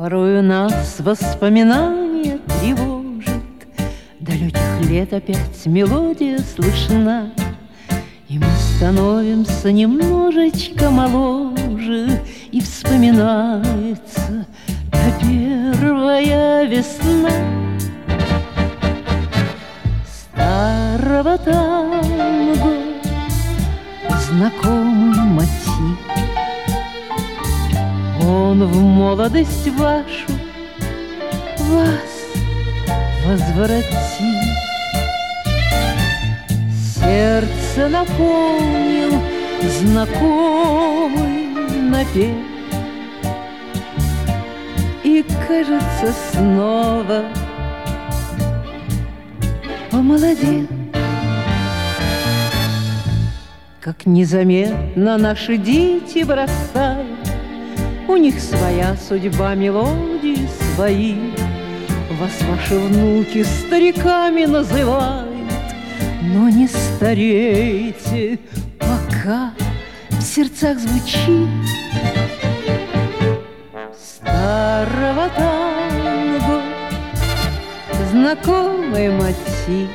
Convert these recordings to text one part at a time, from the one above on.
Порою нас воспоминание тревожит, далеких лет опять мелодия слышна, и мы становимся немножечко моложе, и вспоминается та первая весна старого танго, знакомый мотив. Он в молодость вашу вас возвратит. Сердце наполнил знакомый напев, и, кажется, снова помолодел. Как незаметно наши дети бросают, у них своя судьба, мелодии свои. Вас ваши внуки стариками называют, но не старейте, пока в сердцах звучит старого танго знакомый мотив.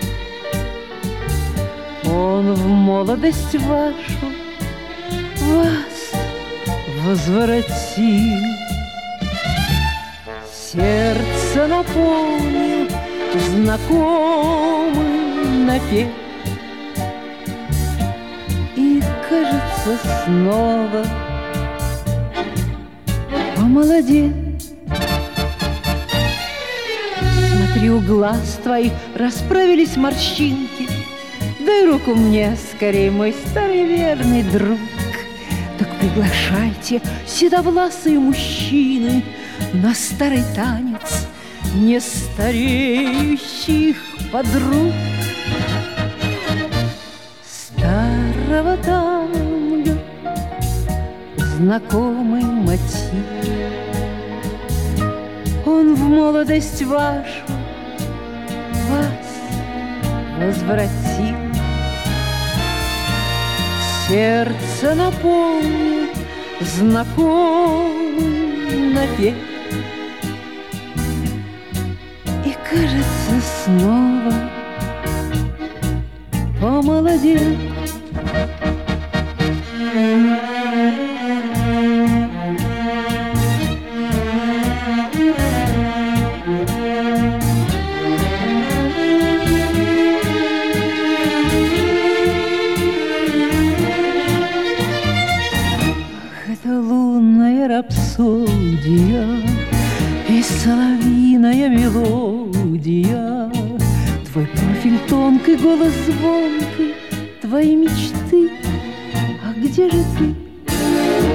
Он в молодость вашу вас возвратил. Сердце наполнил знакомый напев, и, кажется, снова помолодел. Смотри, у глаз твоих расправились морщинки. Дай руку мне скорей, мой старый верный друг. Так приглашайте седовласые мужчины на старый танец нестареющих подруг. Старого танго знакомый мотив, он в молодость вашу вас возвратил. Сердце наполнил знакомый напев, и, кажется, снова помолодел. Лунная рапсодия и соловьиная мелодия, твой профиль тонкий, голос звонкий, твои мечты. А где же ты?